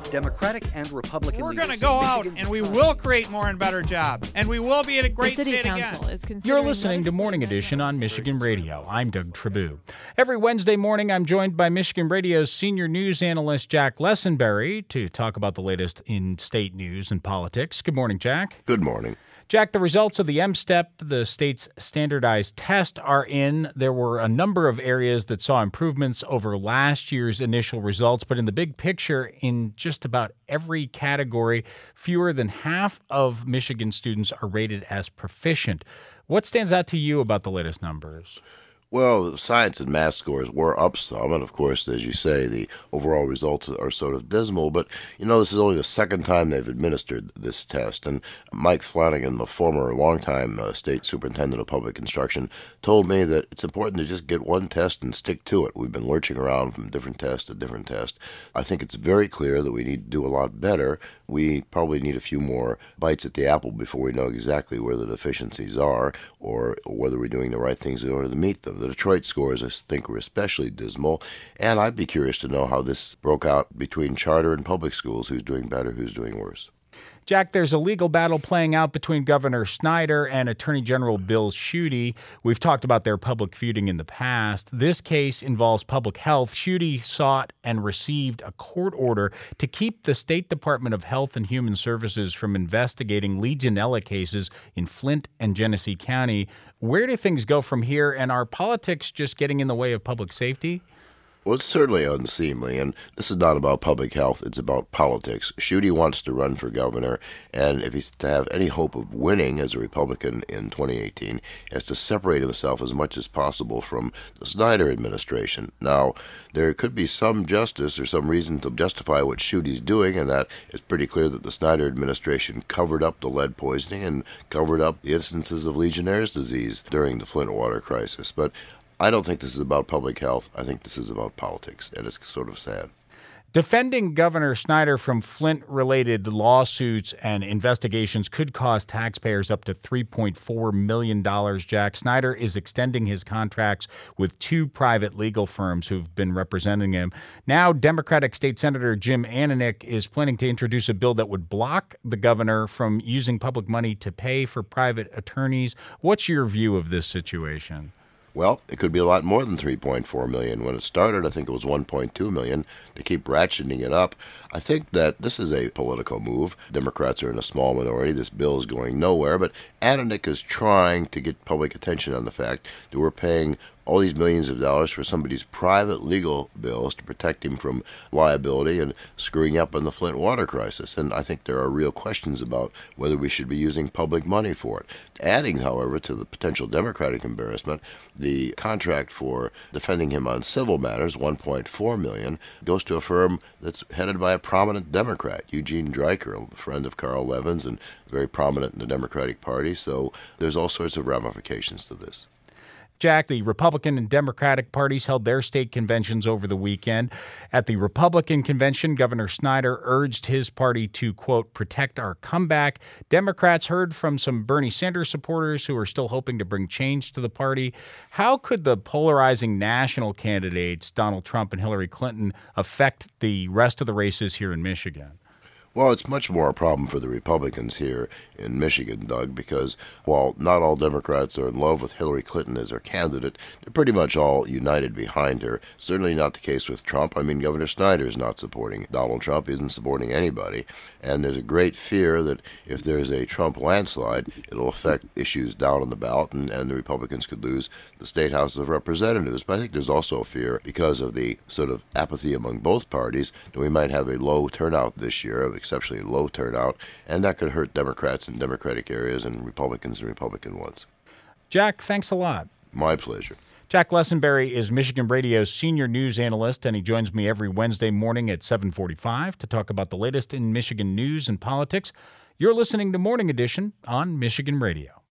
Democratic and Republican We're leaders going to go out and we will create more and better jobs, and we will be in a great state again. You're listening to Morning Edition on Michigan Radio. I'm Doug Trabue. Every Wednesday morning, I'm joined by Michigan Radio's senior news analyst, Jack Lessenberry, to talk about the latest in state news and politics. Good morning, Jack. Good morning. Jack, the results of the M-STEP, the state's standardized test, are in. There were a number of areas that saw improvements over last year's initial results, but in the big picture, in just about every category, fewer than half of Michigan students are rated as proficient. What stands out to you about the latest numbers? Well, the science and math scores were up some, and of course, as you say, the overall results are sort of dismal, but, this is only the second time they've administered this test, and Mike Flanagan, the former longtime state superintendent of public instruction, told me that it's important to just get one test and stick to it. We've been lurching around from different test to different test. I think it's very clear that we need to do a lot better. We probably need a few more bites at the apple before we know exactly where the deficiencies are or whether we're doing the right things in order to meet them. The Detroit scores, I think, were especially dismal, and I'd be curious to know how this broke out between charter and public schools, who's doing better, who's doing worse. Jack, there's a legal battle playing out between Governor Snyder and Attorney General Bill Schuette. We've talked about their public feuding in the past. This case involves public health. Schuette sought and received a court order to keep the State Department of Health and Human Services from investigating Legionella cases in Flint and Genesee County. Where do things go from here, and are politics just getting in the way of public safety? Well, it's certainly unseemly, and this is not about public health, it's about politics. Schuette wants to run for governor, and if he's to have any hope of winning as a Republican in 2018, he has to separate himself as much as possible from the Snyder administration. Now, there could be some justice or some reason to justify what Schuette's doing, and that it's pretty clear that the Snyder administration covered up the lead poisoning and covered up the instances of Legionnaire's disease during the Flint water crisis. But I don't think this is about public health. I think this is about politics, and it's sort of sad. Defending Governor Snyder from Flint-related lawsuits and investigations could cost taxpayers up to $3.4 million, Jack. Snyder is extending his contracts with two private legal firms who've been representing him. Now, Democratic State Senator Jim Ananich is planning to introduce a bill that would block the governor from using public money to pay for private attorneys. What's your view of this situation? Well, it could be a lot more than $3.4 million. When it started, I think it was $1.2 million. To keep ratcheting it up, I think that this is a political move. Democrats are in a small minority. This bill is going nowhere, but Ananich is trying to get public attention on the fact that we're paying all these millions of dollars for somebody's private legal bills to protect him from liability and screwing up in the Flint water crisis. And I think there are real questions about whether we should be using public money for it. Adding, however, to the potential Democratic embarrassment, the contract for defending him on civil matters, $1.4 million, goes to a firm that's headed by a prominent Democrat, Eugene Dreicher, a friend of Carl Levin's and very prominent in the Democratic Party. So there's all sorts of ramifications to this. Jack, the Republican and Democratic parties held their state conventions over the weekend. At the Republican convention, Governor Snyder urged his party to, quote, protect our comeback. Democrats heard from some Bernie Sanders supporters who are still hoping to bring change to the party. How could the polarizing national candidates, Donald Trump and Hillary Clinton, affect the rest of the races here in Michigan? Well, it's much more a problem for the Republicans here in Michigan, Doug, because while not all Democrats are in love with Hillary Clinton as their candidate, they're pretty much all united behind her. Certainly not the case with Trump. I mean, Governor Snyder is not supporting Donald Trump. He isn't supporting anybody. And there's a great fear that if there's a Trump landslide, it'll affect issues down on the ballot, and the Republicans could lose the State House of Representatives. But I think there's also a fear, because of the sort of apathy among both parties, that we might have a low turnout this year, exceptionally low turnout, and that could hurt Democrats in Democratic areas and Republicans in Republican ones. Jack, thanks a lot. My pleasure. Jack Lessenberry is Michigan Radio's senior news analyst, and he joins me every Wednesday morning at 7:45 to talk about the latest in Michigan news and politics. You're listening to Morning Edition on Michigan Radio.